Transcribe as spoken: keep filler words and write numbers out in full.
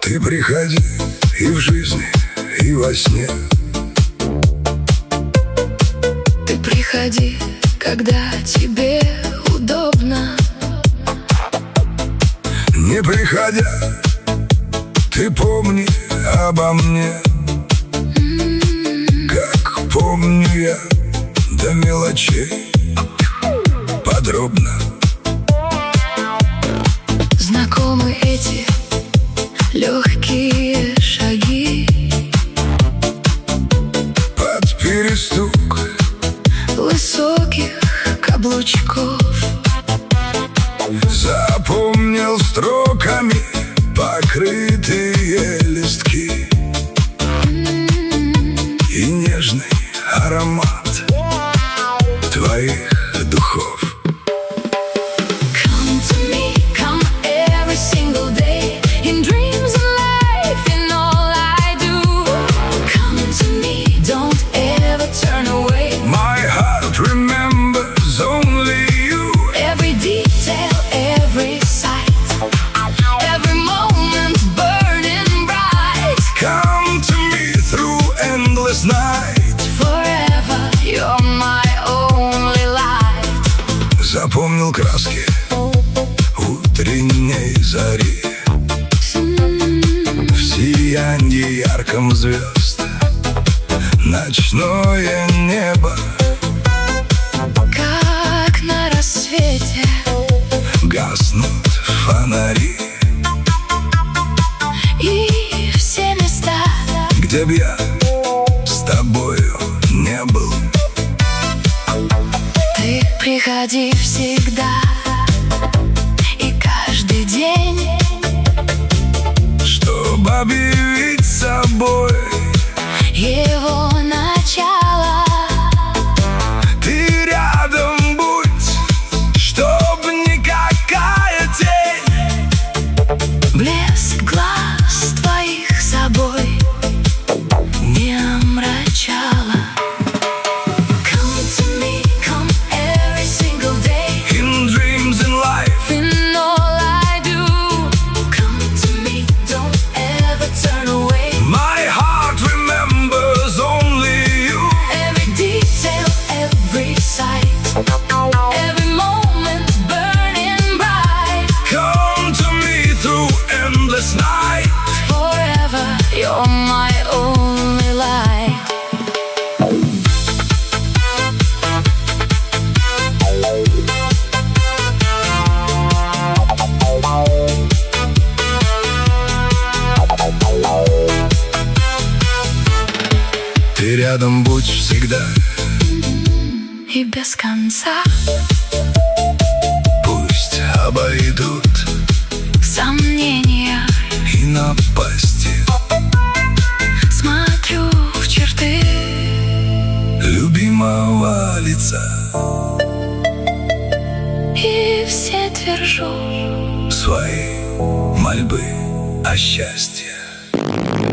Ты приходи и в жизни, и во сне. Ты приходи, когда тебе удобно. Не приходя, ты помни обо мне, как помню я до мелочей подробно. Знакомы эти легкие шаги под перестук высоких каблучков. Запомнил строками покрытые листки и нежный аромат твоих духов. Come to me, come every single day, in dreams and life, in all I do. Come to me, don't ever turn away. My heart remembers only you. Every detail, every sight, every moment burning bright. Come to me through endless night. Forever, you're my only light. Запомнил краски утренней зари в сиянье ярком звезд, ночное небо. Как на рассвете Гаснут фонари, и все места, где б я с тобою не был. ты приходи всегда и каждый день, Чтоб объявить собой его начало. ты рядом будь, чтоб никакая тень Блеск глаз твоих собой не омрачала. Come to me, come every single day, in dreams and life. in all I do. Come to me, don't ever turn away. My heart remembers only you. Every detail, every sight, every moment burning bright. Come to me through endless night. Forever, you're my only light. Ты рядом будь всегда, И без конца пусть обойдут сомнения. и напасти. Смотрю в черты Любимого лица и все твержу. свои мольбы о счастье.